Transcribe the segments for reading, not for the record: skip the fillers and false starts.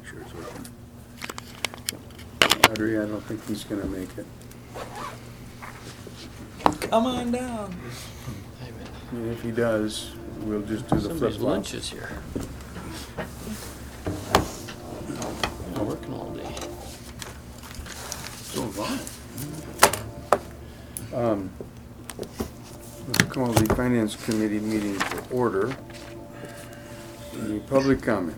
make sure it's working. Audrey, I don't think he's gonna make it. Come on down. And if he does, we'll just do the Somebody's flip-flop. lunch is here. I'm working all day. So am I. Let's call the Finance Committee meeting to order. Any public comment?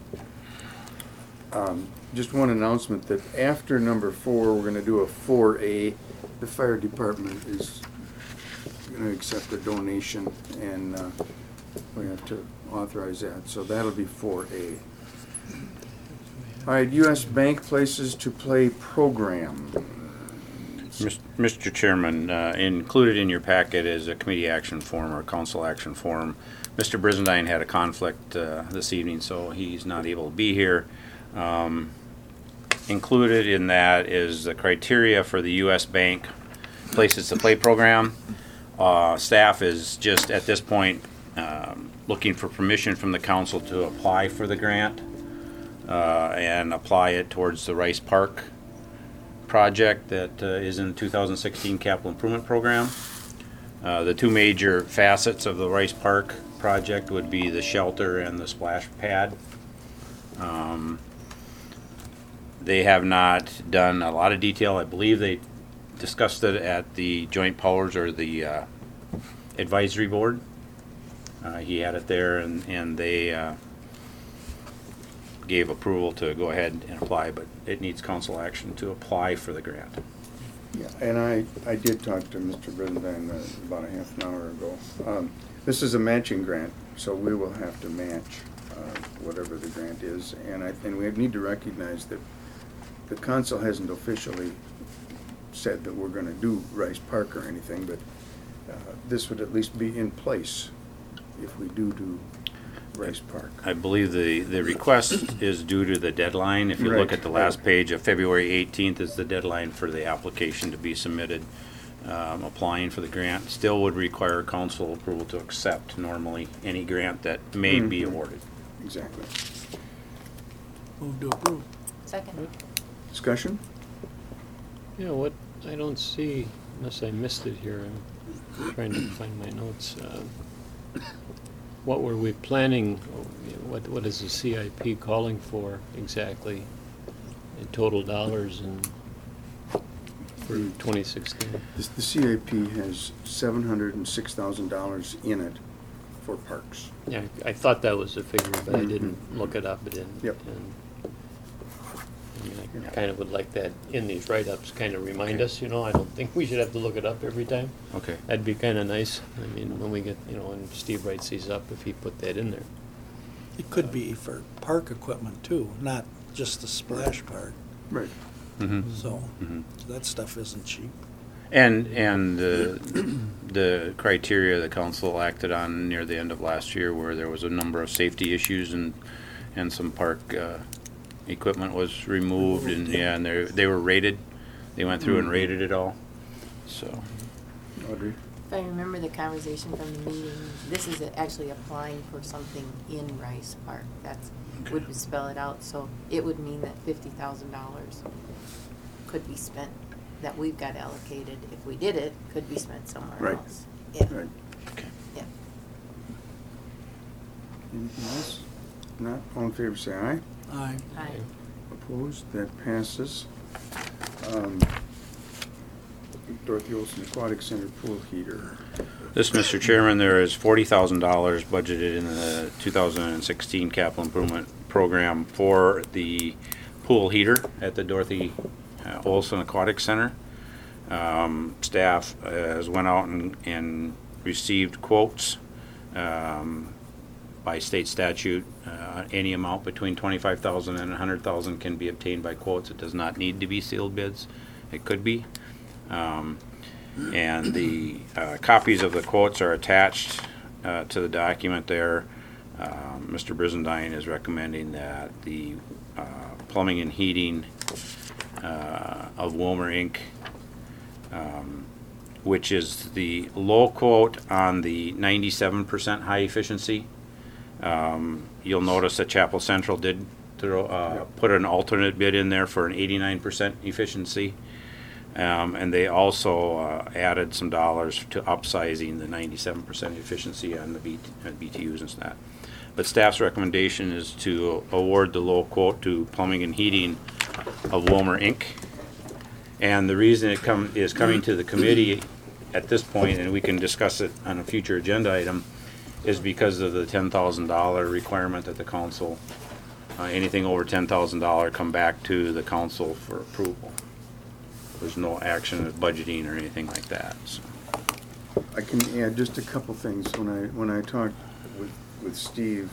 Just one announcement that after number 4, we're gonna do a 4A. The fire department is gonna accept a donation, and we have to authorize that, so that'll be 4A. All right, U.S. Bank Places to Play program. Mr. Chairman, included in your packet is a committee action form or council action form. Mr. Brizendine had a conflict this evening, so he's not able to be here. Included in that is the criteria for the U.S. Bank Places to Play program. Staff is just at this point looking for permission from the council to apply for the grant and apply it towards the Rice Park project that is in the 2016 capital improvement program. The two major facets of the Rice Park project would be the shelter and the splash pad. They have not done a lot of detail. I believe they discussed it at the joint powers or the advisory board. He had it there, and they gave approval to go ahead and apply, but it needs council action to apply for the grant. Yeah, and I did talk to Mr. Brizendine about a half an hour ago. This is a matching grant, so we will have to match whatever the grant is, and we need to recognize that the council hasn't officially said that we're going to do Rice Park or anything, but this would at least be in place if we do Rice Park. I believe the request is due to the deadline. If you look at the last page of February 18th is the deadline for the application to be submitted. Applying for the grant still would require council approval to accept normally any grant that may be awarded. Exactly. Move to approve. Second. Discussion? Yeah, what I don't see, unless I missed it here, I'm trying to find my notes. What were we planning, what is the CIP calling for exactly in total dollars and for 2016? The CIP has $706,000 in it for parks. Yeah, I thought that was the figure, but I didn't look it up. Yep. I kind of would like that in these write-ups, kind of remind us, I don't think we should have to look it up every time. Okay. That'd be kind of nice. I mean, when we get, when Steve writes these up, if he put that in there. It could be for park equipment too, not just the splash park. Right. So that stuff isn't cheap. And the criteria the council acted on near the end of last year, where there was a number of safety issues and some park equipment was removed, and they were rated. They went through and rated it all. So, Audrey? If I remember the conversation from the meeting, this is actually applying for something in Rice Park. That's would spell it out. So it would mean that $50,000 could be spent, that we've got allocated. If we did it, could be spent somewhere else. Yeah. Right. okay. Yeah. Anything else? Not? All in favor, say aye. Aye. Aye. Opposed? That passes. Dorothy Olson Aquatic Center pool heater. This, Mr. Chairman, there is $40,000 budgeted in the 2016 capital improvement program for the pool heater at the Dorothy Olson Aquatic Center. Staff has went out and received quotes. By state statute, any amount between $25,000 and $100,000 can be obtained by quotes. It does not need to be sealed bids. It could be. And the copies of the quotes are attached to the document there. Mr. Brizendine is recommending that the plumbing and heating of Wilmer Inc., which is the low quote on the 97% high efficiency. You'll notice that Chapel Central did put an alternate bid in there for an 89% efficiency. And they also added some dollars to upsizing the 97% efficiency on the BTUs and that. But staff's recommendation is to award the low quote to Plumbing and Heating of Wilmer Inc. And the reason it is coming to the committee at this point, and we can discuss it on a future agenda item, is because of the $10,000 requirement that the council, anything over $10,000 come back to the council for approval. There's no action of budgeting or anything like that. So. I can add just a couple things. When I talked with Steve,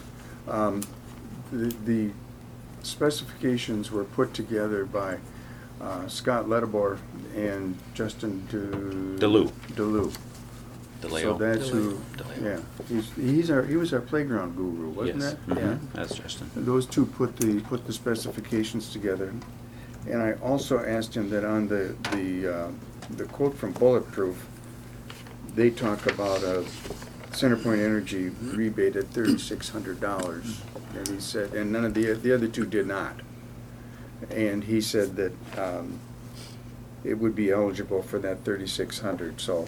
the specifications were put together by Scott Ledebor and Justin DeLue. So that's who. Yeah, he was our playground guru, wasn't Yes. that? Mhm. Yeah. That's Justin. Those two put the specifications together, and I also asked him that on the quote from Bulletproof, they talk about a CenterPoint Energy rebate at $3,600, and he said, and none of the other two did not, and he said that it would be eligible for that $3,600. So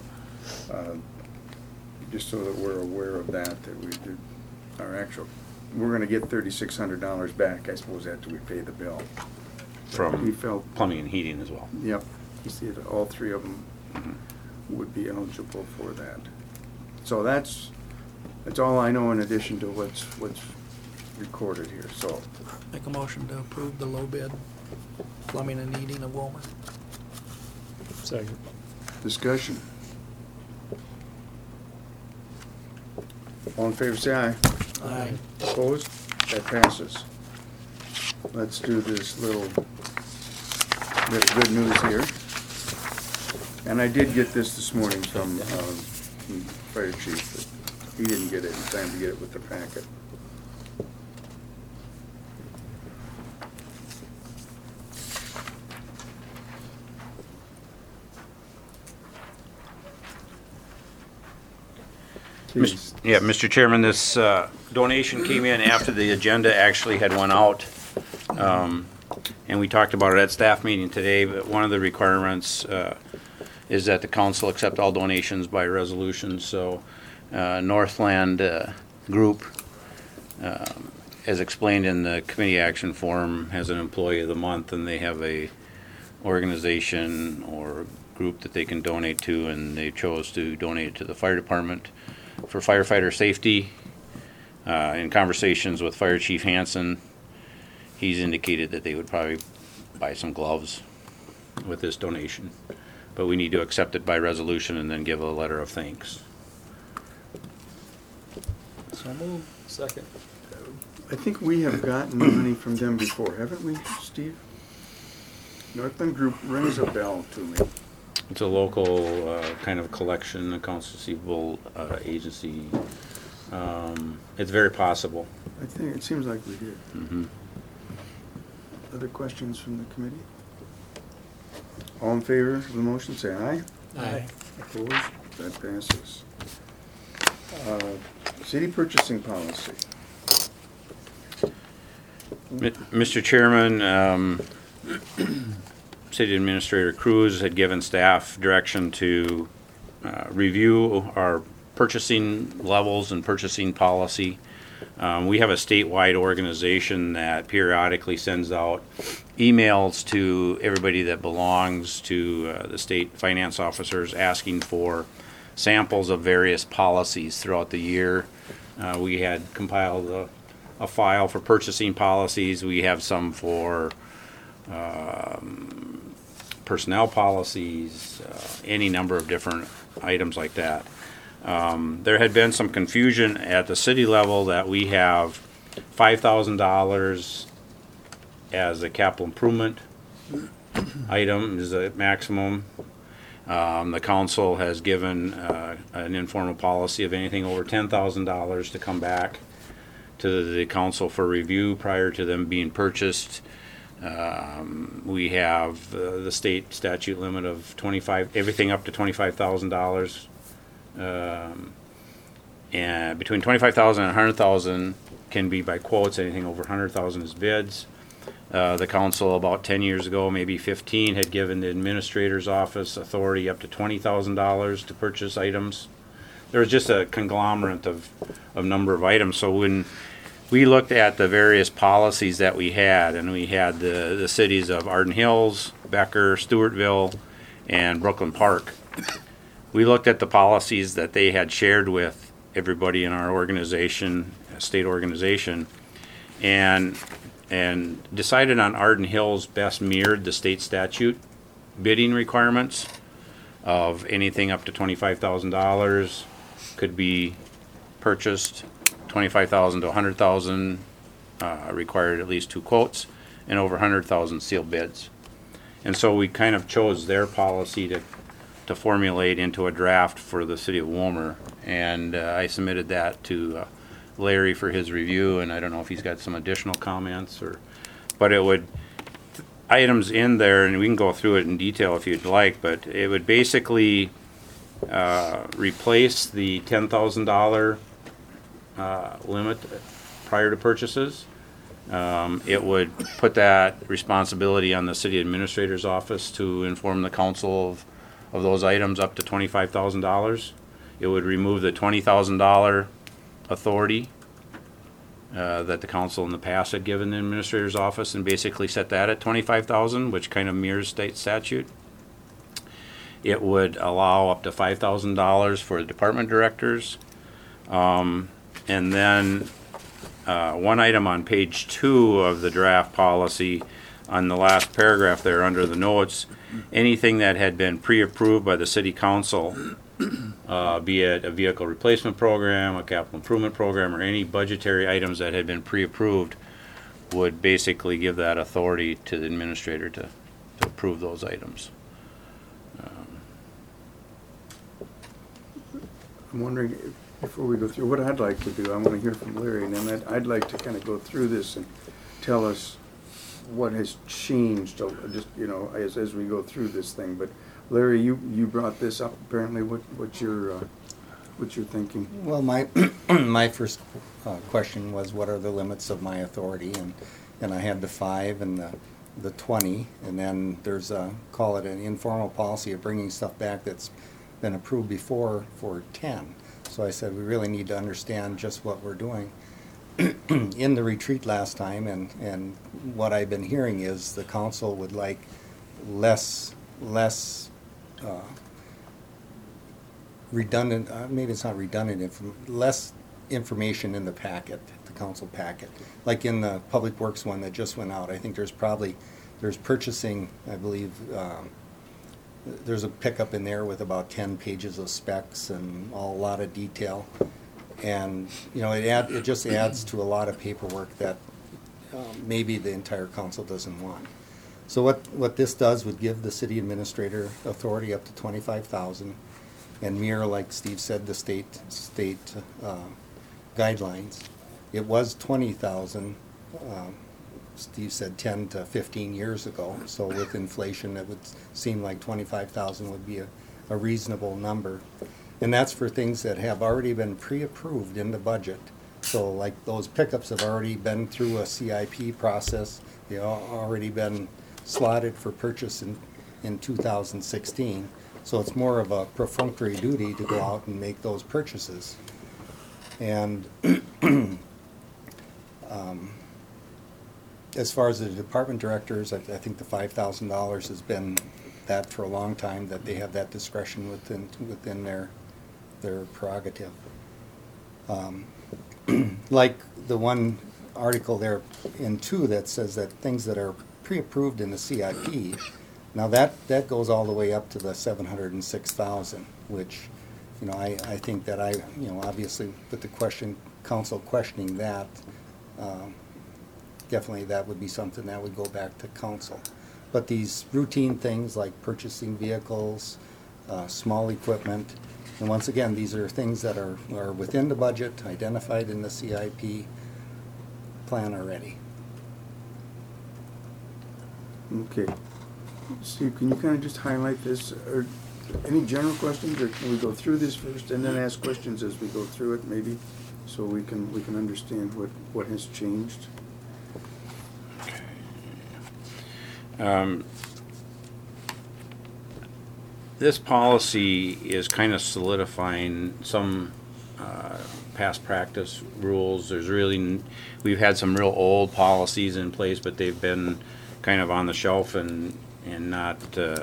just so that we're aware of that we did we're going to get $3,600 back, I suppose, after we pay the bill. From He felt, Plumbing and Heating as well. yep, he said all three of them would be eligible for that. So that's all I know in addition to what's recorded here, so. Make a motion to approve the low bid plumbing and heating of Wilmer. Second. Discussion. All in favor, say aye. Aye. Opposed? That passes. Let's do this little bit of good news here. And I did get this morning from Fire Chief, but he didn't get it in time to get it with the packet. Please. Yeah, Mr. Chairman, this donation came in after the agenda actually had went out. And we talked about it at staff meeting today, but one of the requirements is that the council accept all donations by resolution. So Northland Group, as explained in the committee action form, has an employee of the month, and they have a organization or group that they can donate to, and they chose to donate it to the fire department for firefighter safety. In conversations with Fire Chief Hansen, he's indicated that they would probably buy some gloves with this donation, but we need to accept it by resolution and then give a letter of thanks. So moved. Second. I think we have gotten money from them before, haven't we, Steve? Northland Group rings a bell to me. It's a local kind of collection, accounts receivable agency. It's very possible. I think, it seems like we did. Mhm. Other questions from the committee? All in favor of the motion, say aye. Aye. Opposed? That passes. City purchasing policy. Mr. Chairman, City Administrator Cruz had given staff direction to review our purchasing levels and purchasing policy. We have a statewide organization that periodically sends out emails to everybody that belongs to the state finance officers asking for samples of various policies throughout the year. We had compiled a file for purchasing policies. We have some for personnel policies, any number of different items like that. There had been some confusion at the city level that we have $5,000 as a capital improvement item is a maximum. The council has given an informal policy of anything over $10,000 to come back to the council for review prior to them being purchased. We have the state statute limit of everything up to $25,000. And between $25,000 and $100,000 can be by quotes. Anything over 100,000 is bids. The council about 10 years ago, maybe 15, had given the administrator's office authority up to $20,000 to purchase items. There was just a conglomerate of number of items. So when we looked at the various policies that we had, and we had the cities of Arden Hills, Becker, Stewartville, and Brooklyn Park, we looked at the policies that they had shared with everybody in our organization, state organization, and decided on Arden Hills best mirrored the state statute bidding requirements of anything up to $25,000 could be purchased, 25,000 to 100,000 required at least 2 quotes, and over 100,000 sealed bids. And so we kind of chose their policy to formulate into a draft for the city of Wilmer, and I submitted that to Larry for his review, and I don't know if he's got some additional comments, but it would, items in there, and we can go through it in detail if you'd like, but it would basically replace the $10,000 limit prior to purchases. It would put that responsibility on the city administrator's office to inform the council of those items up to $25,000. It would remove the $20,000 authority that the council in the past had given the administrator's office, and basically set that at $25,000, which kind of mirrors state statute. It would allow up to $5,000 for the department directors. And then one item on page 2 of the draft policy, on the last paragraph there under the notes, anything that had been pre-approved by the city council, be it a vehicle replacement program, a capital improvement program, or any budgetary items that had been pre-approved, would basically give that authority to the administrator to approve those items. I'm wondering, before we go through, what I'd like to do, I want to hear from Larry, and then I'd like to kind of go through this and tell us what has changed, just, you know, as we go through this thing. But Larry, you brought this up, apparently. What's your thinking? Well, my my first question was, what are the limits of my authority? And I had the 5 and the 20, and then there's call it an informal policy of bringing stuff back that's been approved before for 10. So I said, we really need to understand just what we're doing. In the retreat last time, and what I've been hearing is the council would like less redundant, maybe it's not redundant, less information in the packet, the council packet. Like in the Public Works one that just went out, I think there's purchasing, I believe, there's a pickup in there with about 10 pages of specs and a lot of detail. And, you know, it just adds to a lot of paperwork that maybe the entire council doesn't want. So what this does would give the city administrator authority up to $25,000 and mirror, like Steve said, the state guidelines. It was $20,000. Steve said 10 to 15 years ago. So with inflation, it would seem like $25,000 would be a reasonable number. And that's for things that have already been pre-approved in the budget. So like those pickups have already been through a CIP process. They've already been slotted for purchase in 2016. So it's more of a perfunctory duty to go out and make those purchases. And as far as the department directors, I think the $5,000 has been that for a long time, that they have that discretion within their prerogative. Like the one article there in 2 that says that things that are pre-approved in the CIP, now that goes all the way up to the $706,000, which, you know, I think that obviously with the council questioning that, definitely that would be something that would go back to council. But these routine things like purchasing vehicles, small equipment, and once again, these are things that are within the budget, identified in the CIP plan already. Okay. Steve, can you kind of just highlight this? Or any general questions, or can we go through this first and then ask questions as we go through it, maybe? so we can understand what has changed. This policy is kind of solidifying some past practice rules. We've had some real old policies in place, but they've been kind of on the shelf and not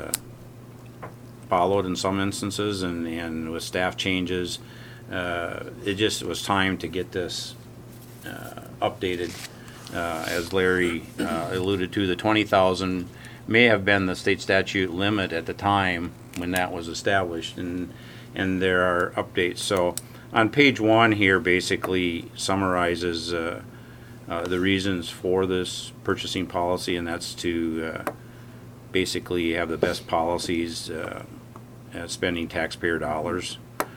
followed in some instances, and with staff changes, it just was time to get this updated. As Larry alluded to, the 20,000 may have been the state statute limit at the time when that was established, and there are updates. So on page 1 here basically summarizes the reasons for this purchasing policy, and that's to basically have the best policies at spending taxpayer dollars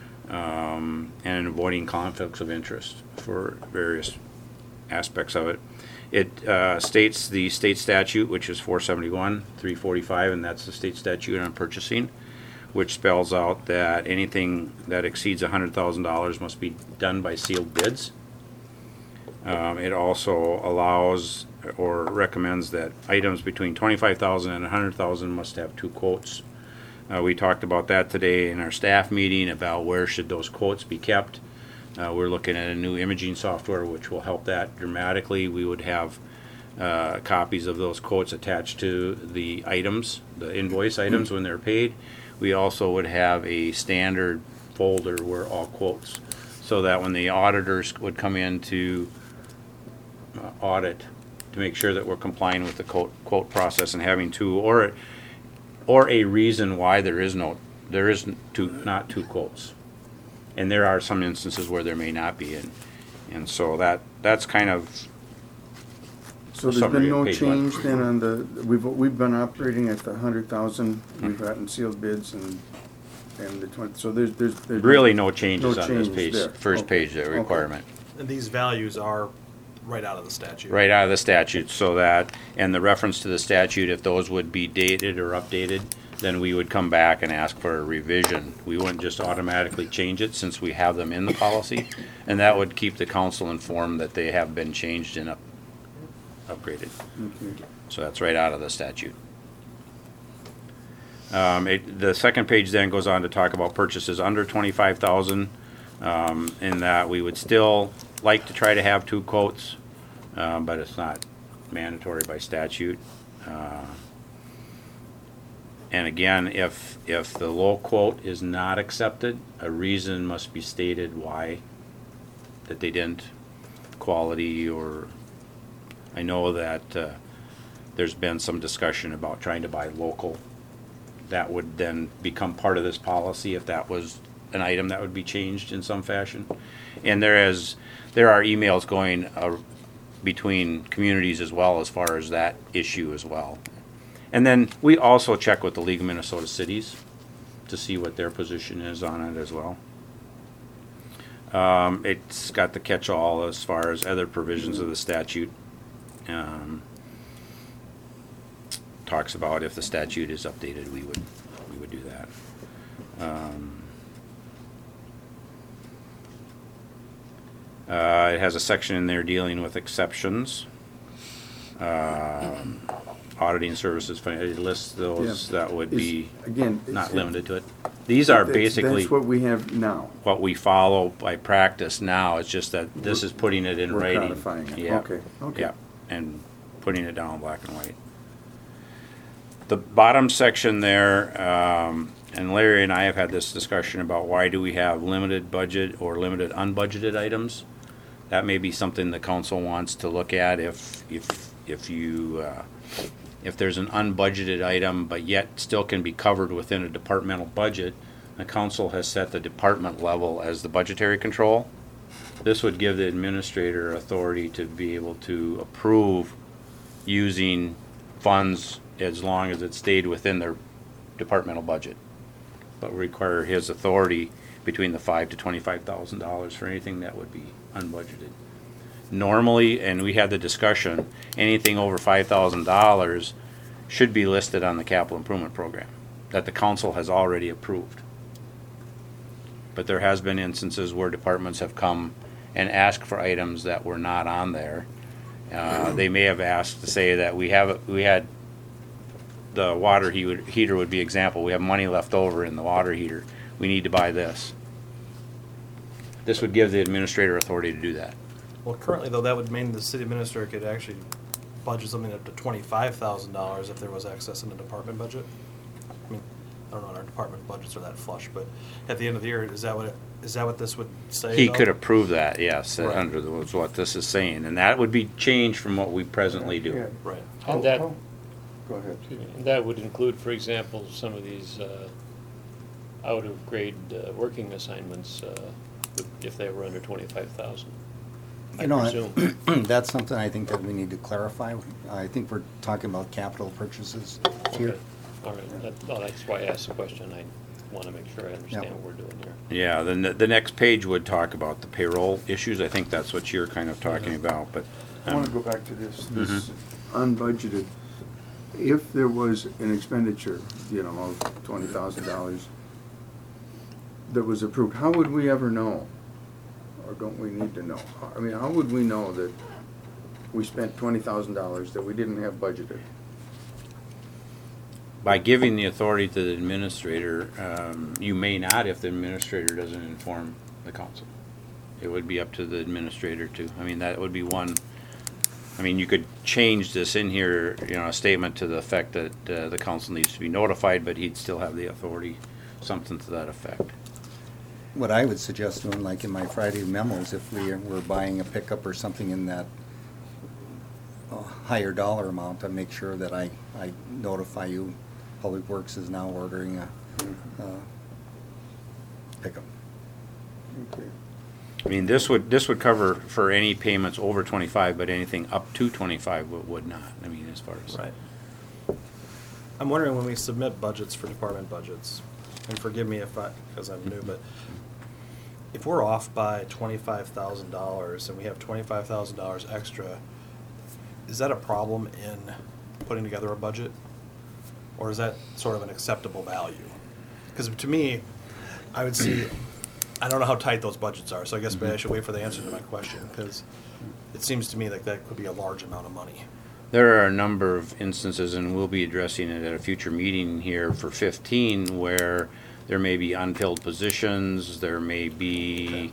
and avoiding conflicts of interest for various aspects of it. It states the state statute, which is 471-345, and that's the state statute on purchasing, which spells out that anything that exceeds $100,000 must be done by sealed bids. It also allows or recommends that items between $25,000 and $100,000 must have 2 quotes. We talked about that today in our staff meeting about where should those quotes be kept. We're looking at a new imaging software which will help that dramatically. We would have copies of those quotes attached to the items, the invoice items when they're paid. We also would have a standard folder where all quotes, so that when the auditors would come in to audit, to make sure that we're complying with the quote process and having 2 or a reason why there is not 2 quotes. And there are some instances where there may not be, and so that's kind of. So there's been no change then on we've been operating at the 100,000, we've gotten sealed bids and the 20, so there's Really no changes no on this change page, there. first Okay. page, the requirement. And these values are right out of the statute. Right out of the statute, so that, and the reference to the statute, if those would be dated or updated, then we would come back and ask for a revision. We wouldn't just automatically change it since we have them in the policy, and that would keep the council informed that they have been changed and upgraded. Okay. So that's right out of the statute. The second page then goes on to talk about purchases under 25,000, in that we would still like to try to have 2 quotes, but it's not mandatory by statute. And again, if the low quote is not accepted, a reason must be stated why, that they didn't, quality, or I know that there's been some discussion about trying to buy local. That would then become part of this policy if that was an item that would be changed in some fashion. And there are emails going between communities as well as far as that issue as well. And then we also check with the League of Minnesota Cities to see what their position is on it as well. It's got the catch-all as far as other provisions of the statute. Talks about if the statute is updated, we would do that. It has a section in there dealing with exceptions. Auditing services, it lists those Yeah. that would be Again, not limited to it. These are basically That's what we have now. what we follow by practice now. It's just that this is putting it in We're writing. codifying it. Yeah. Okay, okay. Yeah, and putting it down black and white. The bottom section there, and Larry and I have had this discussion about why do we have limited budget or limited unbudgeted items. That may be something the council wants to look at if there's an unbudgeted item but yet still can be covered within a departmental budget. The council has set the department level as the budgetary control. This would give the administrator authority to be able to approve using funds as long as it stayed within their departmental budget, but require his authority between the $5,000 to $25,000 for anything that would be unbudgeted. Normally, and we had the discussion, anything over $5,000 should be listed on the capital improvement program that the council has already approved. But there has been instances where departments have come and ask for items that were not on there. They may have asked to say that we had the water heater would be example. We have money left over in the water heater. We need to buy this. This would give the administrator authority to do that. Well, currently though, that would mean the city administrator could actually budget something up to $25,000 if there was excess in the department budget. I mean, I don't know, our department budgets are that flush, but at the end of the year, is that what this would say? He though? could approve that, yes, Right. under what this is saying, and that would be changed from what we presently Yeah. do. Right. And that, Go ahead. and that would include, for example, some of these out-of-grade working assignments, if they were under 25,000. I You know, presume. that's something I think that we need to clarify. I think we're talking about capital purchases here. Okay. All right, that's why I asked the question. I want to make sure I understand what we're doing here. Yeah, then the next page would talk about the payroll issues. I think that's what you're kind of talking about, but. I want to go back to this unbudgeted. If there was an expenditure, of $20,000 that was approved, how would we ever know? Or don't we need to know? I mean, how would we know that we spent $20,000 that we didn't have budgeted? By giving the authority to the administrator, you may not if the administrator doesn't inform the council. It would be up to the administrator to, I mean, that would be one, I mean, you could change this in here, a statement to the effect that the council needs to be notified, but he'd still have the authority, something to that effect. What I would suggest doing, like in my Friday memos, if we were buying a pickup or something in that higher dollar amount, I make sure that I notify you, Public Works is now ordering a pickup. Okay. I mean, this would cover for any payments over 25, but anything up to 25 would not, I mean, as far as. Right. I'm wondering when we submit budgets for department budgets, and forgive me because I'm new, but if we're off by $25,000 and we have $25,000 extra, is that a problem in putting together a budget? Or is that sort of an acceptable value? Because to me, I would see, I don't know how tight those budgets are, so I guess maybe I should wait for the answer to my question, because it seems to me like that could be a large amount of money. There are a number of instances, and we'll be addressing it at a future meeting here for 15, where there may be unfilled positions, there may be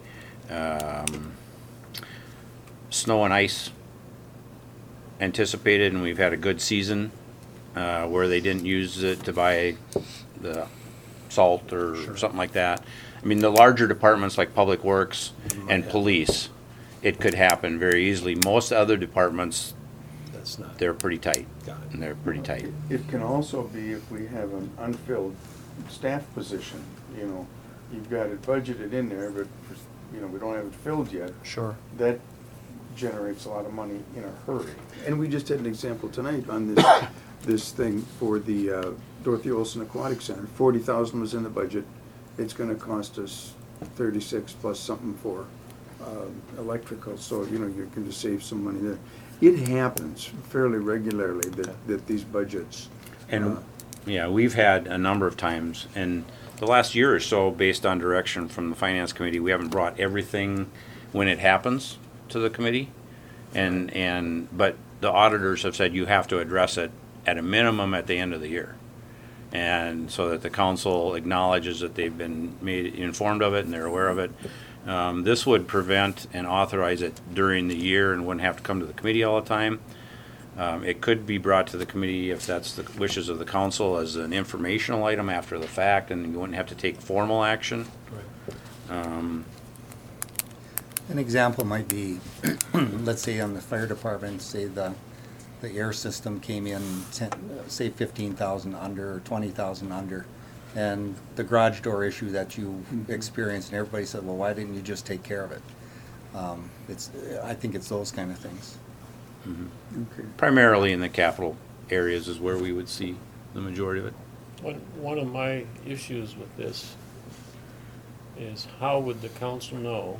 snow and ice anticipated, and we've had a good season where they didn't use it to buy the salt or something like that. I mean, the larger departments like Public Works and Police, it could happen very easily. Most other departments, That's not. they're pretty tight. Got it. And they're pretty tight. It can also be if we have an unfilled staff position, you've got it budgeted in there, but, we don't have it filled yet. Sure. That generates a lot of money in a hurry. And we just had an example tonight on this thing for the Dorothy Olson Aquatic Center. $40,000 was in the budget. It's gonna cost us 36 plus something for electrical, so, you can just save some money there. It happens fairly regularly that these budgets. And, yeah, we've had a number of times, and the last year or so, based on direction from the Finance Committee, we haven't brought everything when it happens to the committee. But the auditors have said you have to address it at a minimum at the end of the year. And so that the council acknowledges that they've been made informed of it and they're aware of it. This would prevent and authorize it during the year and wouldn't have to come to the committee all the time. It could be brought to the committee if that's the wishes of the council as an informational item after the fact, and you wouldn't have to take formal action. Right. An example might be, let's say on the fire department, say the air system came in, say 15,000 under or 20,000 under, and the garage door issue that you experienced, and everybody said, well, why didn't you just take care of it? I think it's those kind of things. Okay. Primarily in the capital areas is where we would see the majority of it. One of my issues with this is how would the council know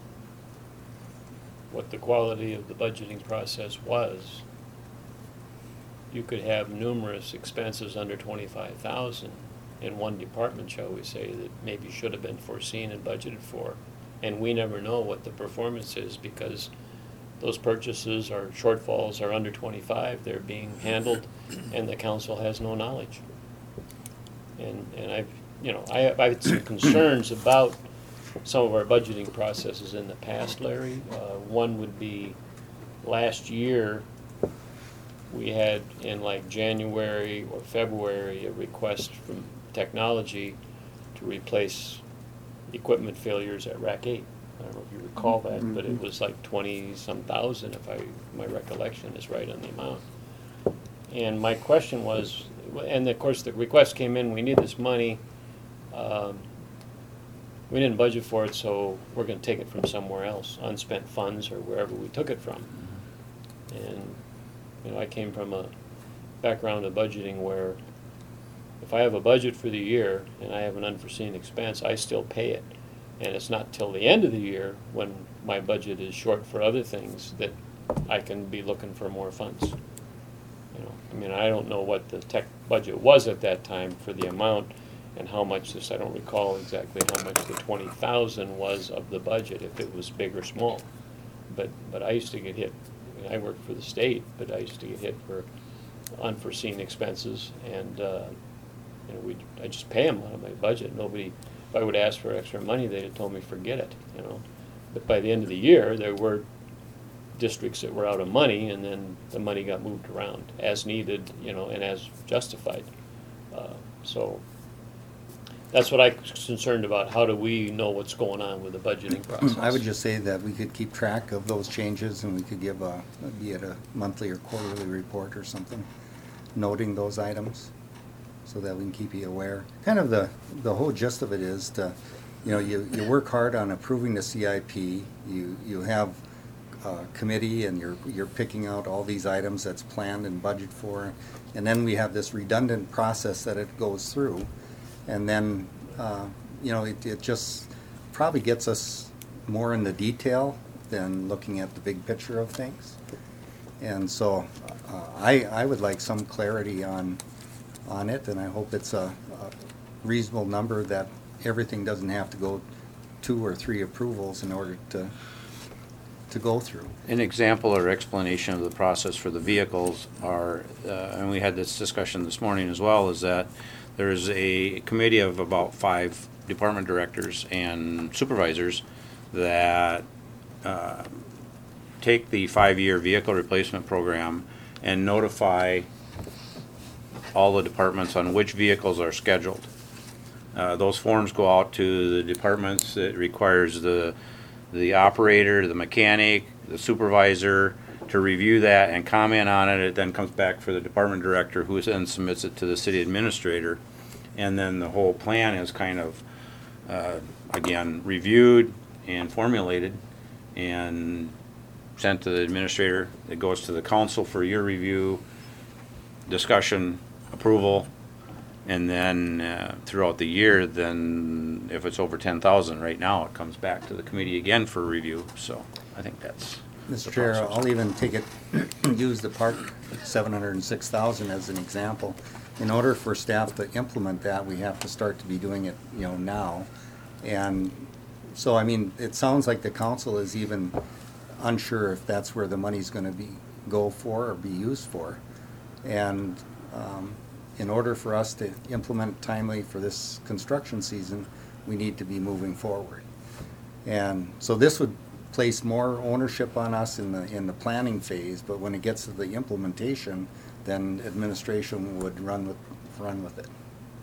what the quality of the budgeting process was? You could have numerous expenses under 25,000 in one department, shall we say, that maybe should have been foreseen and budgeted for, and we never know what the performance is because those purchases or shortfalls are under 25, they're being handled, and the council has no knowledge. And I've had some concerns about some of our budgeting processes in the past, Larry. One would be last year, we had in like January or February a request from technology to replace equipment failures at Rack 8. I don't know if you recall that, but it was like 20-some thousand, if my recollection is right on the amount. And my question was, and of course the request came in, we need this money. We didn't budget for it, so we're going to take it from somewhere else, unspent funds or wherever we took it from. And I came from a background of budgeting where if I have a budget for the year and I have an unforeseen expense, I still pay it. And it's not till the end of the year when my budget is short for other things that I can be looking for more funds. I don't know what the tech budget was at that time for the amount and how much this, I don't recall exactly how much the 20,000 was of the budget, if it was big or small. But I used to get hit. I worked for the state, but I used to get hit for unforeseen expenses, and I just pay them out of my budget. Nobody, if I would ask for extra money, they'd have told me forget it. But by the end of the year, there were districts that were out of money, and then the money got moved around as needed, and as justified. So that's what I'm concerned about. How do we know what's going on with the budgeting process? I would just say that we could keep track of those changes, and we could give be it a monthly or quarterly report or something, noting those items, so that we can keep you aware. Kind of the whole gist of it is to, you work hard on approving the CIP. You have a committee, and you're picking out all these items that's planned and budgeted for, and then we have this redundant process that it goes through. And then, it just probably gets us more in the detail than looking at the big picture of things. And so I would like some clarity on it, and I hope it's a reasonable number that everything doesn't have to go 2 or 3 approvals in order to go through. An example or explanation of the process for the vehicles are, and we had this discussion this morning as well, is that there's a committee of about 5 department directors and supervisors that take the 5-year vehicle replacement program and notify all the departments on which vehicles are scheduled. Those forms go out to the departments. It requires the operator, the mechanic, the supervisor to review that and comment on it. It then comes back for the department director, who then submits it to the city administrator. And then the whole plan is kind of, again, reviewed and formulated and sent to the administrator. It goes to the council for your review, discussion, approval, and then throughout the year, then if it's over 10,000 right now, it comes back to the committee again for review. So I think that's Mr. the Chair, process. I'll even take it, use the park 706,000 as an example. In order for staff to implement that, we have to start to be doing it, now. And so, it sounds like the council is even unsure if that's where the money's going to go for or be used for. And in order for us to implement timely for this construction season, we need to be moving forward. And so this would place more ownership on us in the planning phase, but when it gets to the implementation, then administration would run with it.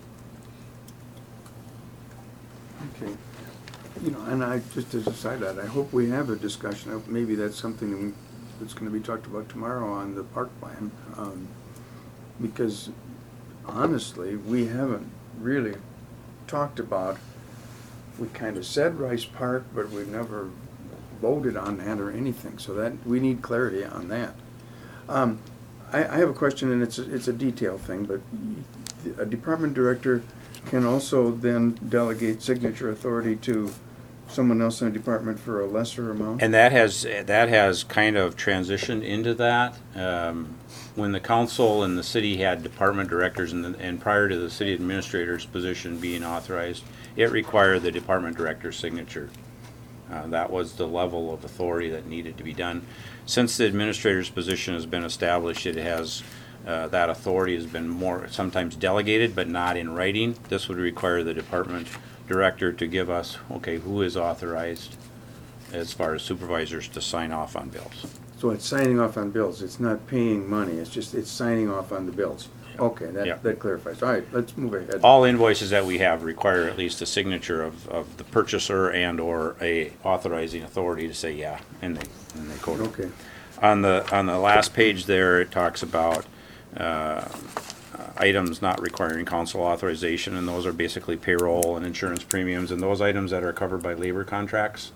Okay. And I, just as a side note, I hope we have a discussion. Maybe that's something that's going to be talked about tomorrow on the park plan. Because honestly, we haven't really talked about, we kind of said Rice Park, but we've never voted on that or anything. So that, we need clarity on that. I have a question, and it's a detail thing, but a department director can also then delegate signature authority to someone else in a department for a lesser amount? And that has kind of transitioned into that. When the council and the city had department directors, and prior to the city administrator's position being authorized, it required the department director's signature. That was the level of authority that needed to be done. Since the administrator's position has been established, it has, that authority has been more, sometimes delegated, but not in writing. This would require the department director to give us, okay, who is authorized as far as supervisors to sign off on bills. So it's signing off on bills, it's not paying money, it's signing off on the bills. Okay, Yeah. that clarifies. All right, let's move ahead. All invoices that we have require at least a signature of the purchaser and/or a authorizing authority to say, yeah, and they quote it. Okay. On the last page there, it talks about items not requiring council authorization, and those are basically payroll and insurance premiums, and those items that are covered by labor contracts.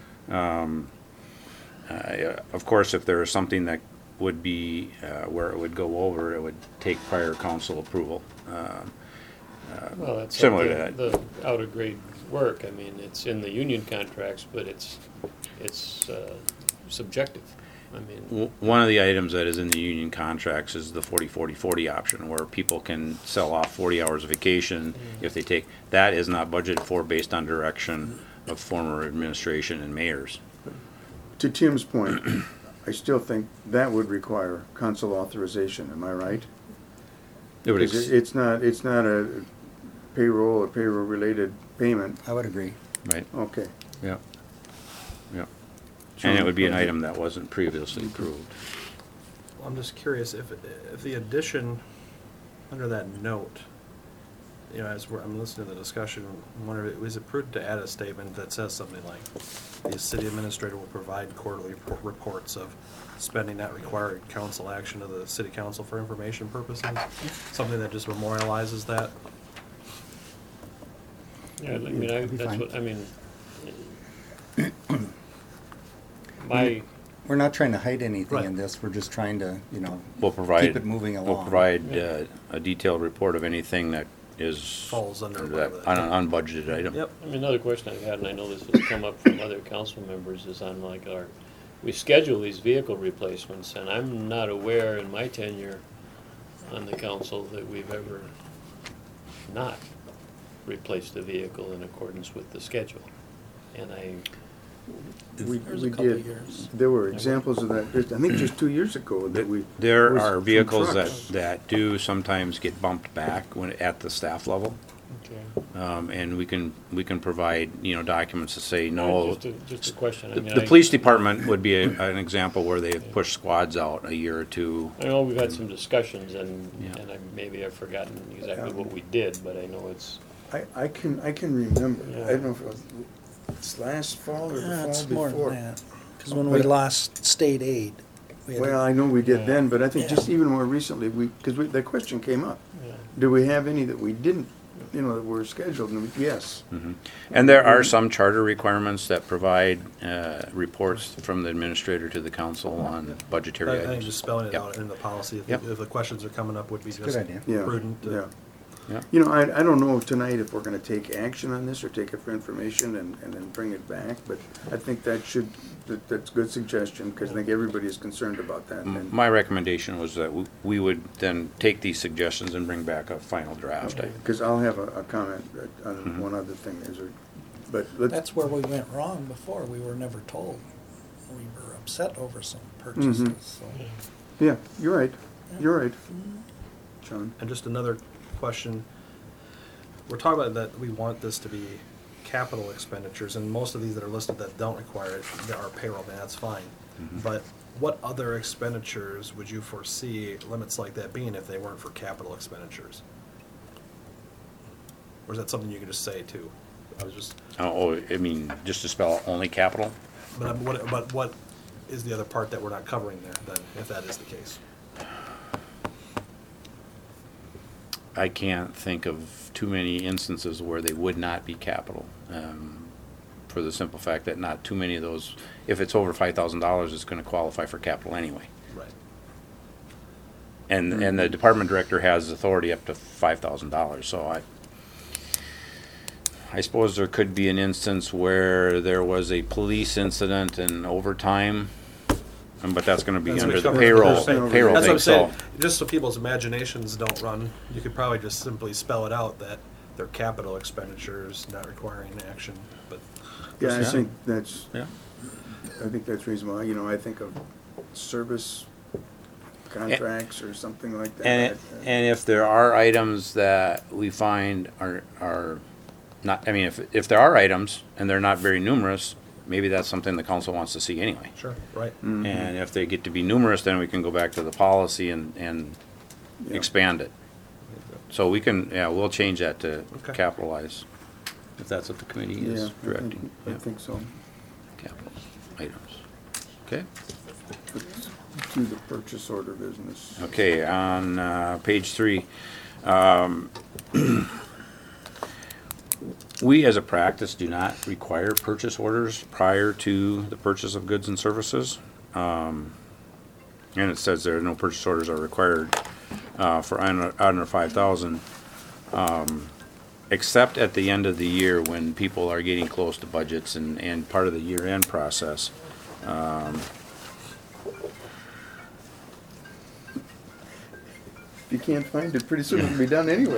Of course, if there is something that would be where it would go over, it would take prior council approval. Well, that's Similar to like the out of grade work. I mean, it's in the union contracts, but it's subjective. I mean, One of the items that is in the union contracts is the 40-40-40 option, where people can sell off 40 hours of vacation if they take. That is not budgeted for based on direction of former administration and mayors. To Tim's point, I still think that would require council authorization, am I right? It would 'Cause it's not a payroll or payroll-related payment. I would agree. right? Okay. Yeah. Yeah. And it would be an item that wasn't previously approved. Well, I'm just curious if the addition under that note, you know, I'm listening to the discussion, I'm wondering, was it prudent to add a statement that says something like, the city administrator will provide quarterly reports of spending not required council action of the city council for information purposes? Something that just memorializes that? yeah, I mean, That'd be that's fine. what, I mean, my, We're not trying to hide anything Right. in this, we're just trying to, you know, We'll provide. keep it moving We'll along. provide a detailed report of anything that is. Falls under that whatever that- unbudgeted item. Yep. I mean, another question I've had, and I know this has come up from other council members, is on like we schedule these vehicle replacements, and I'm not aware in my tenure on the council that we've ever not replaced a vehicle in accordance with the schedule. And There's a couple of years. There were examples of that, I think just 2 years ago that we. There was are some vehicles trucks. that do sometimes get bumped back when, at the staff level. And we can provide, documents to say, no. Just a question. I mean, The police department would be an example where they have pushed squads out a year or two. I know we've had some discussions, and Yeah. maybe I've forgotten exactly what we did, but I know it's, I can remember, Yeah. I don't know if it was it's last fall or the fall It's more before. than that, because when we lost state aid, we had Well, I know we did Yeah. then, but I think Yeah. just even more recently, because the question came up. yeah. Do we have any that we didn't, that were scheduled? And yes. And there are some charter requirements that provide reports from the administrator to the council on budgetary I think items. just spelling it Yep. out in the policy, if Yep. if the questions are coming up, would be Good just idea. Yeah. prudent. Yeah. Yeah. I don't know tonight if we're gonna take action on this or take it for information and then bring it back, but I think that's a good suggestion, because I think everybody is concerned about that. And My recommendation was that we would then take these suggestions and bring back a final draft. because I'll have a comment on Mm-hmm. one other thing, but let's. That's where we went wrong before. We were never told. We were upset over some purchases, so. Yeah, you're right, John. And just another question, we're talking about that we want this to be capital expenditures, and most of these that are listed that don't require it, that are payroll, man, that's fine. But what other expenditures would you foresee limits like that being if they weren't for capital expenditures? Or is that something you can just say too? I was just, Just to spell out only capital? but what is the other part that we're not covering there then, if that is the case? I can't think of too many instances where they would not be capital, for the simple fact that not too many of those, if it's over $5,000, it's going to qualify for capital anyway. Right. And the department director has authority up to $5,000, so I suppose there could be an instance where there was a police incident and overtime, but that's going to be That's under what the covered payroll the- payroll That's what thing. I'm saying, just so people's imaginations don't run, you could probably just simply spell it out that they're capital expenditures, not requiring action, but Yeah, I Yeah. think that's, Yeah. I think that's reasonable. You know, I think of service contracts or something like that. And if there are items that we find are not, I mean, if there are items and they're not very numerous, maybe that's something the council wants to see anyway. Sure, right. Mhm. And if they get to be numerous, then we can go back to the policy and Yeah. expand it. So we can, yeah, we'll change that to Okay. capitalize, if that's what the committee Yeah, is directing. I Yeah, think so. capital items. Okay? To the purchase order business. Okay, on page 3, we as a practice do not require purchase orders prior to the purchase of goods and services. And it says there no purchase orders are required for under 5,000, except at the end of the year when people are getting close to budgets and part of the year-end process. If you can't find it, pretty soon it'll be done anyway.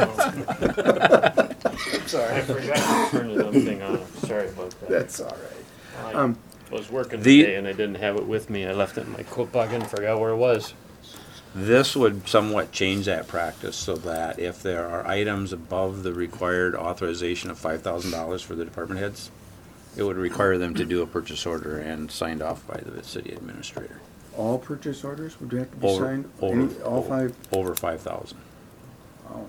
Sorry. I forgot to turn the dumb thing on. Sorry about that. That's all right. I Um, was working the- today and I didn't have it with me. I left it in my coat pocket and forgot where it was. This would somewhat change that practice so that if there are items above the required authorization of $5,000 for the department heads, it would require them to do a purchase order and signed off by the city administrator. All purchase orders would have to be Over- signed? over- Any- All five? Over 5,000. Oh.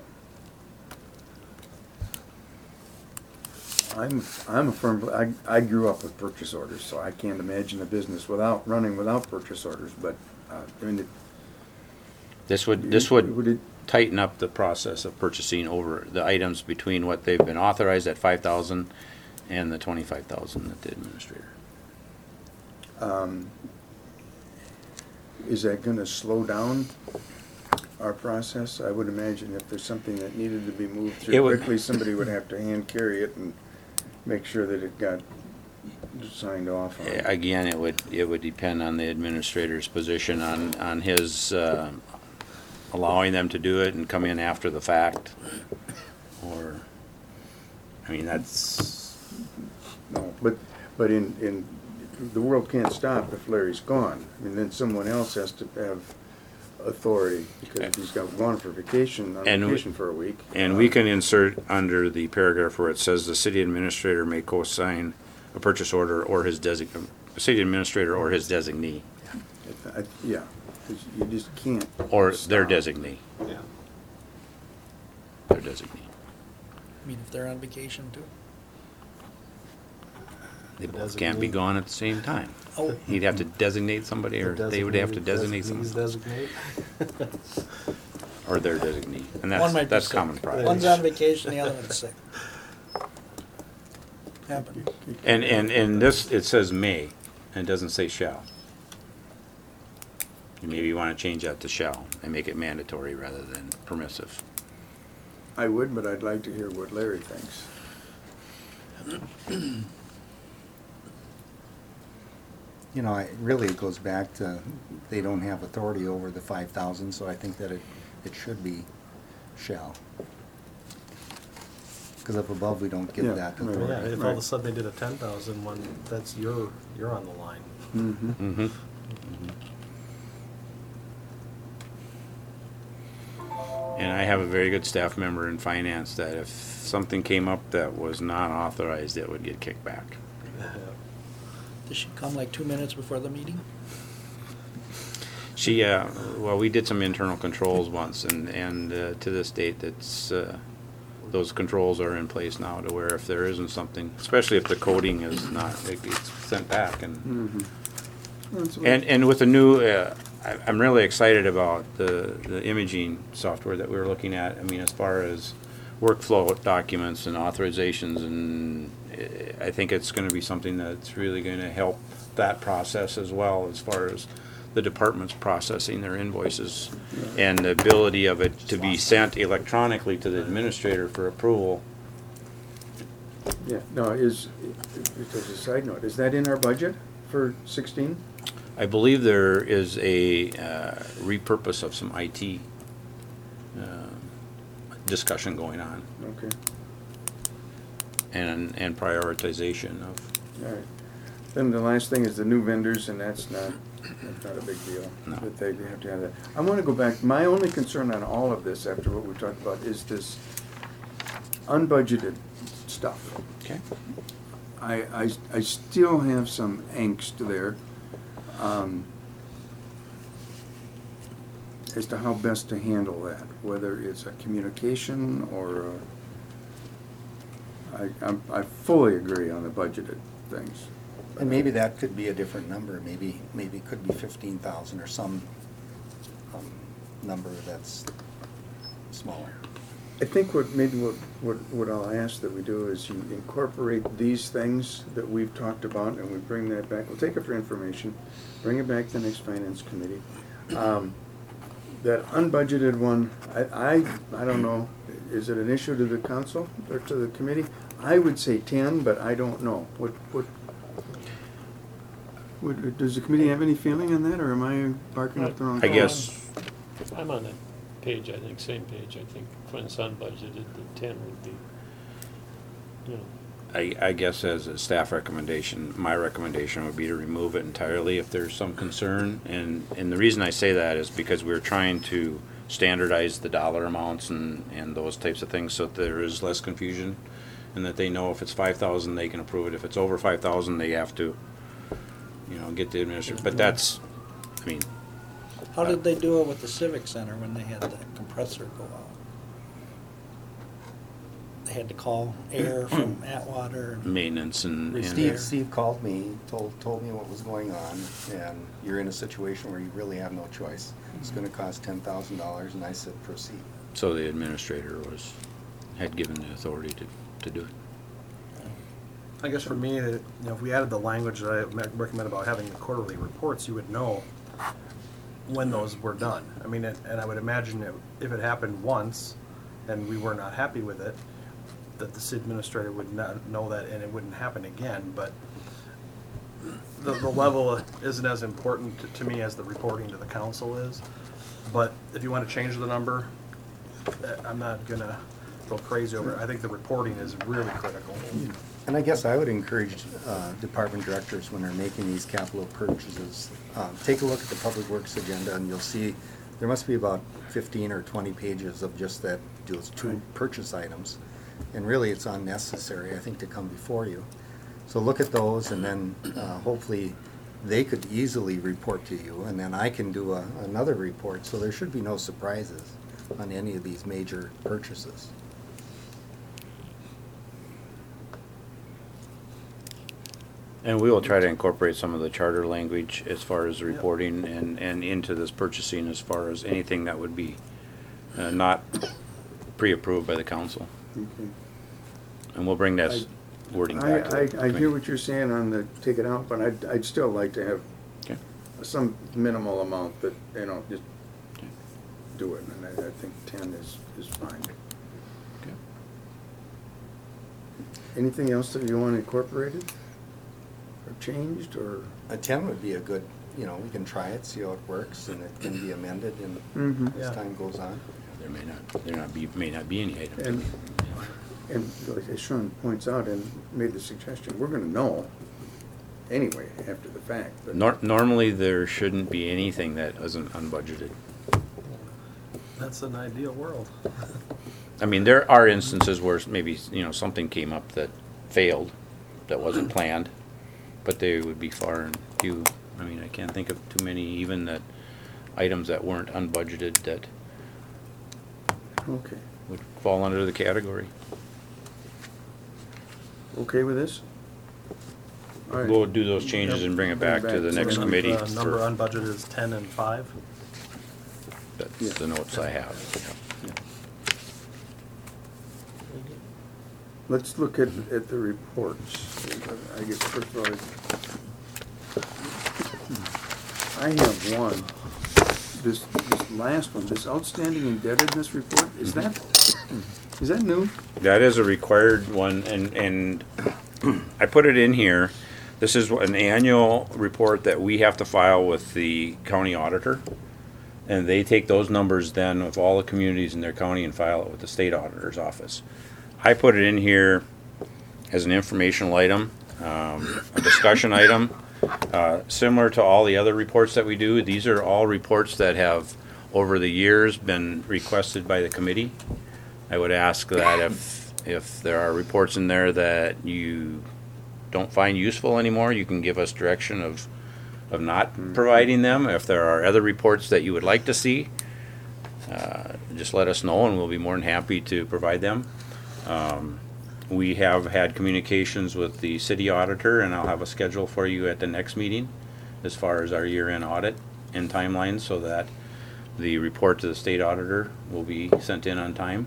I'm a firm, I grew up with purchase orders, so I can't imagine a business running without purchase orders, but, I mean, This would it, tighten up the process of purchasing over the items between what they've been authorized at 5,000 and the 25,000 that the administrator. is that gonna slow down our process? I would imagine if there's something that needed to be moved It through would- quickly, somebody would have to hand carry it and make sure that it got signed off on. Again, it would depend on the administrator's position on his allowing them to do it and come in after the fact. Or, I mean, that's, No, but in, the world can't stop if Larry's gone. I mean, then someone else has to have authority, because if he's gone for vacation, on And we- vacation for a week. and we can insert under the paragraph where it says the city administrator may co-sign a purchase order or his city administrator or his designee, Yeah, 'cause you just can't. or their stop. designee, Yeah. their designee. I mean, if they're on vacation too. They The both can't be designee. gone at the same time. Oh, He'd have to designate somebody, or they would have to designate Designees someone, designate. or their designee, and one might be that's sick. common practice. One's on vacation, the other one's sick. Happen. And this, it says may, and it doesn't say shall. Maybe you wanna change that to shall, and make it mandatory rather than permissive. I would, but I'd like to hear what Larry thinks. You know, really it goes back to, they don't have authority over the 5,000, so I think that it should be shall. Because up above, we don't give Yeah, that right. Well, authority. yeah, if all of a sudden they did a 10,000 one, that's you're on the line. Mm-hmm. And I have a very good staff member in finance that if something came up that was not authorized, it would get kicked back. Does she come like 2 minutes before the meeting? She, well, we did some internal controls once, and to this date, that's, those controls are in place now to where if there isn't something, especially if the coding is not, it gets sent back. And with the new, I'm really excited about the imaging software that we were looking at. I mean, as far as workflow documents and authorizations, and I think it's gonna be something that's really gonna help that process as well, as far as the departments processing their invoices and the ability of it to be sent electronically to the administrator for approval. Yeah, no, just as a side note, is that in our budget for 16? I believe there is a repurpose of some IT discussion going on. Okay. and prioritization of. All right. Then the last thing is the new vendors, and that's not a big deal. No. That they have to have that. I want to go back, my only concern on all of this, after what we talked about, is this unbudgeted stuff. Okay. I still have some angst there, as to how best to handle that, whether it's a communication or I fully agree on the budgeted things. And maybe that could be a different number, maybe it could be 15,000 or some number that's smaller. I think what I'll ask that we do is you incorporate these things that we've talked about, and we bring that back. We'll take it for information, bring it back to the next finance committee. That unbudgeted one, I don't know, is it an issue to the council or to the committee? I would say 10, but I don't know. Does the committee have any feeling on that, or am I barking up the wrong I tree? guess, I'm on that page, I think, same page, I think, when it's unbudgeted, the 10 would be, you know, I guess as a staff recommendation, my recommendation would be to remove it entirely if there's some concern. And the reason I say that is because we're trying to standardize the dollar amounts and those types of things so that there is less confusion and that they know if it's 5,000, they can approve it. If it's over 5,000, they have to, get the administrator. But that's, I mean, How did they do it with the Civic Center when they had the compressor go out? They had to call air from Atwater. and- maintenance and Steve called me, told me what was going on, and you're in a situation where you really have no choice. It's gonna cost $10,000, and I said, proceed. so the administrator had given the authority to do it. I guess for me, if we added the language that I recommend about having the quarterly reports, you would know when those were done. I mean, and I would imagine if it happened once and we were not happy with it, that the city administrator would not know that and it wouldn't happen again. But the level isn't as important to me as the reporting to the council is. But if you want to change the number, I'm not gonna go crazy over it. I think the reporting is really critical. And I guess I would encourage department directors, when they're making these capital purchases, take a look at the Public Works agenda, and you'll see there must be about 15 or 20 pages of just those two purchase items. And really, it's unnecessary, I think, to come before you. So look at those, and then hopefully they could easily report to you, and then I can do another report. So there should be no surprises on any of these major purchases. And we will try to incorporate some of the charter language as far as the reporting and into this purchasing as far as anything that would be not pre-approved by the council. Okay. And we'll bring that wording back to the I committee. hear what you're saying on the take it out, but I'd still like to have Okay. some minimal amount that, just Okay. do it, and I think 10 is fine. Okay. Anything else that you want incorporated or changed, or? A 10 would be a good, we can try it, see how it works, and it can be amended Mhm. as time goes on. There may not be any items. And like as Sean points out and made the suggestion, we're gonna know anyway after the fact. But Normally, there shouldn't be anything that isn't unbudgeted. That's an ideal world. I mean, there are instances where maybe, something came up that failed, that wasn't planned, but they would be far and few. I mean, I can't think of too many, even that items that weren't unbudgeted that Okay. would fall under the category. Okay with this? All right. We'll do those changes Yep. and bring it back to the Bring it next back. committee. The number for- unbudgeted is 10 and 5. That's the notes I have. Let's look at the reports. I guess first of all, I have one. This last one, this outstanding indebtedness report, is that new? That is a required one, and I put it in here. This is an annual report that we have to file with the county auditor. And they take those numbers then of all the communities in their county and file it with the state auditor's office. I put it in here as an informational item, a discussion item. Similar to all the other reports that we do, these are all reports that have, over the years, been requested by the committee. I would ask that if there are reports in there that you don't find useful anymore, you can give us direction of not providing them. If there are other reports that you would like to see, just let us know and we'll be more than happy to provide them. We have had communications with the city auditor, and I'll have a schedule for you at the next meeting as far as our year-end audit and timelines, so that the report to the state auditor will be sent in on time.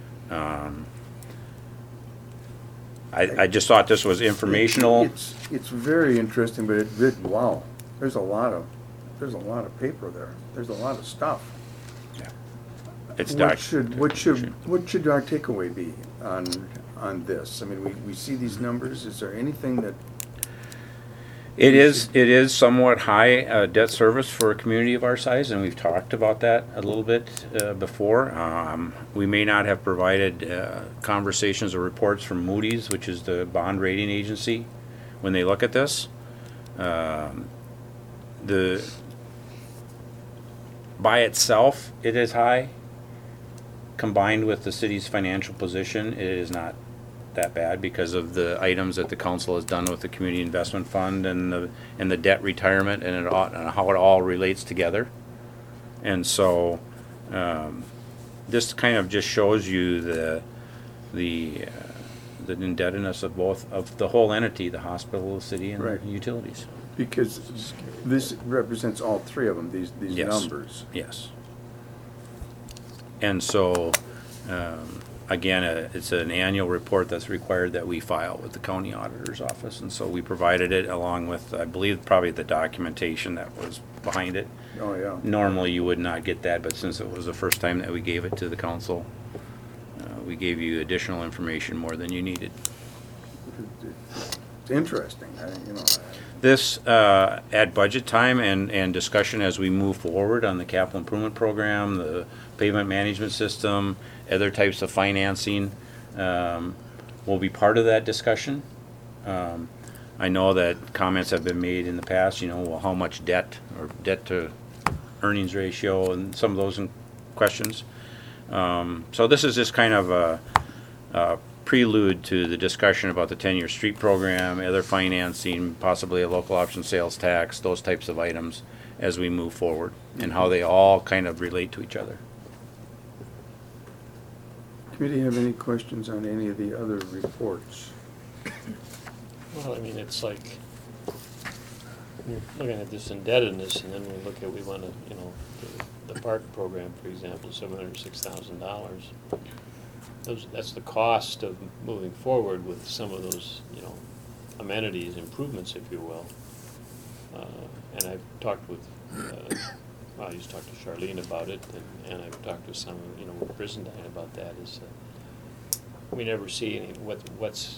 I just thought this was informational. It's very interesting, but wow, there's a lot of paper there. There's a lot of stuff. It's What should our takeaway be on this? I mean, we see these numbers. Is there anything that? It is somewhat high debt service for a community of our size, and we've talked about that a little bit before. We may not have provided conversations or reports from Moody's, which is the bond rating agency, when they look at this. By itself, it is high. Combined with the city's financial position, it is not that bad because of the items that the council has done with the community investment fund and the debt retirement and how it all relates together. And so this kind of just shows you the indebtedness of both, of the whole entity, the hospital, the city, and Right. the utilities. Because this represents all three of them. These Yes. numbers. Yes. And so, again, it's an annual report that's required that we file with the county auditor's office. And so we provided it along with, I believe, probably the documentation that was behind it. Oh yeah. Normally, you would not get that, but since it was the first time that we gave it to the council, we gave you additional information more than you needed. It's interesting. This, at budget time and discussion as we move forward on the capital improvement program, the pavement management system, other types of financing, will be part of that discussion. I know that comments have been made in the past, well, how much debt or debt to earnings ratio and some of those questions. So this is just kind of a prelude to the discussion about the 10-year street program, other financing, possibly a local option sales tax, those types of items as we move forward, and how they all kind of relate to each other. Committee have any questions on any of the other reports? Well, I mean, it's like, you're looking at this indebtedness, and then we want to, the park program, for example, $706,000. That's the cost of moving forward with some of those, amenities, improvements, if you will. And I've talked with, I used to talk to Charlene about it, and I've talked with some, with Brizendine about that, is we never see any, what's,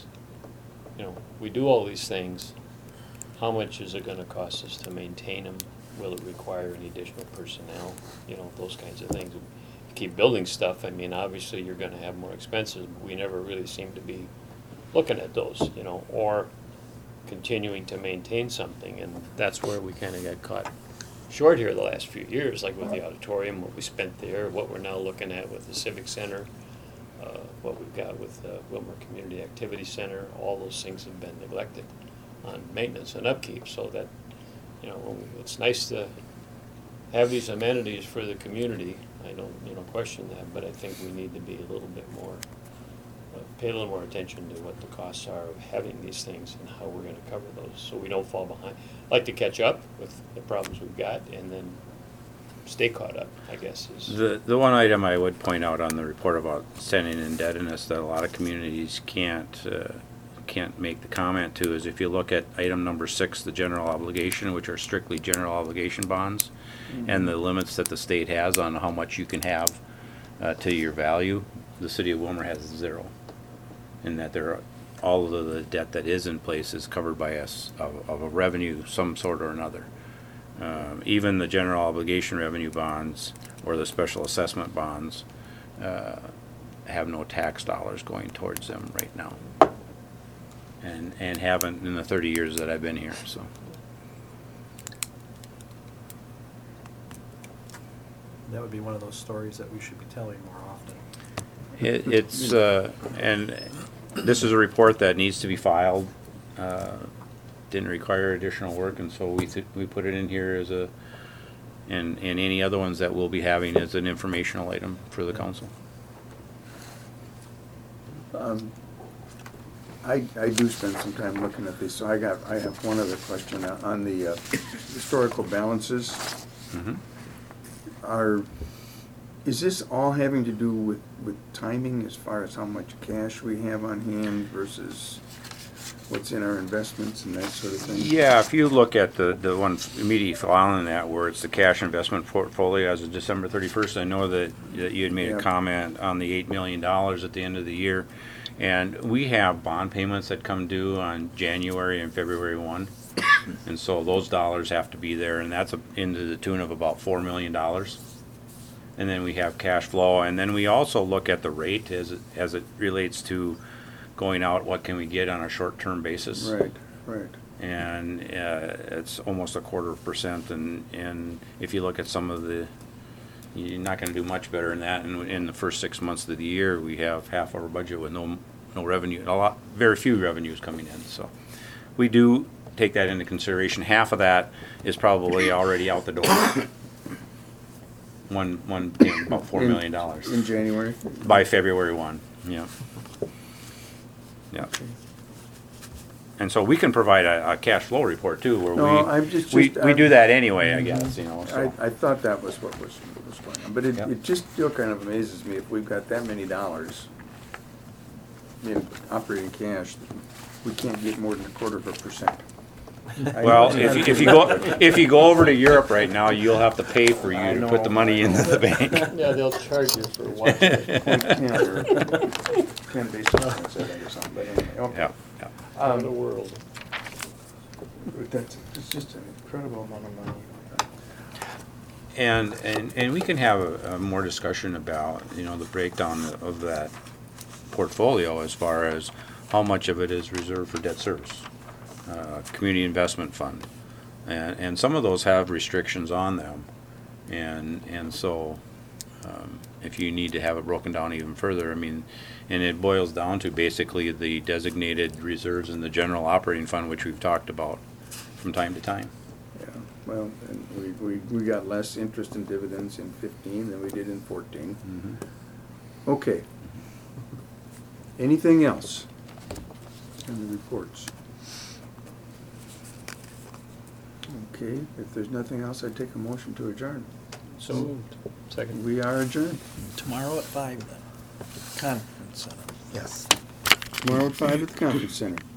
we do all these things, how much is it gonna cost us to maintain them? Will it require any additional personnel? Those kinds of things. Keep building stuff, I mean, obviously you're gonna have more expenses, but we never really seem to be looking at those, or continuing to maintain something, and that's where we kinda got caught short here the last few years, like with the auditorium, what we spent there, what we're now looking at with the Civic Center, what we've got with the Wilmer Community Activity Center. All those things have been neglected on maintenance and upkeep, so that, it's nice to have these amenities for the community. I don't, question that, but I think we need to be a little bit more, pay a little more attention to what the costs are of having these things and how we're gonna cover those, so we don't fall behind. I'd like to catch up with the problems we've got and then stay caught up, I guess is. The one item I would point out on the report about standing indebtedness that a lot of communities can't make the comment to is if you look at item number 6, the general obligation, which are strictly general obligation bonds, and the limits that the state has on how much you can have to your value, the city of Wilmer has 0. And that all of the debt that is in place is covered by us of a revenue, some sort or another. Even the general obligation revenue bonds or the special assessment bonds have no tax dollars going towards them right now. and haven't in the 30 years that I've been here, so. That would be one of those stories that we should be telling more often. It's, and this is a report that needs to be filed. Didn't require additional work, and so we put it in here as a, and any other ones that we'll be having as an informational item for the council. I do spend some time looking at these, so I have one other question on the historical balances. Mhm. Is this all having to do with timing as far as how much cash we have on hand versus what's in our investments and that sort of thing? Yeah, if you look at the one immediately following that, where it's the cash investment portfolio as of December 31st, I know that you had made Yeah. a comment on the $8 million at the end of the year. And we have bond payments that come due on January and February 1. And so those dollars have to be there, and that's into the tune of about $4 million. And then we have cash flow, and then we also look at the rate as it relates to going out, what can we get on a short-term basis. Right, right. And it's almost 0.25%, and if you look at some of the, you're not going to do much better than that. And in the first 6 months of the year, we have half our budget with no revenue, very few revenues coming in. So we do take that into consideration. Half of that is probably already out the door. One about $4 million In January? by February 1. Yeah. Yeah. And so we can provide a cash flow report too, where No, I'm just- we do that anyway, I guess, you know. So. I thought that was what was going on, but Yep. it just still kind of amazes me if we've got that many dollars in operating cash, we can't get more than 0.25%. Well, if you go over to Europe right now, you'll have to pay for you to put the money into the bank. Yeah, they'll charge you for watching. 10 basis points, I think, or something, but anyway, okay. Yeah, yeah. Around the world. But it's just an incredible amount of money. And we can have a more discussion about, you know, the breakdown of that portfolio as far as how much of it is reserved for debt service, community investment fund, and some of those have restrictions on them, and so if you need to have it broken down even further, I mean, and it boils down to basically the designated reserves in the general operating fund, which we've talked about from time to time. Yeah, well, and we got less interest and dividends in 15 than we did in 14. Okay. Anything else in the reports? Okay, if there's nothing else, I'd take a motion to adjourn. So moved. Second. We are adjourned. Tomorrow at 5 then, conference center. Yes. Tomorrow at 5 at the conference center.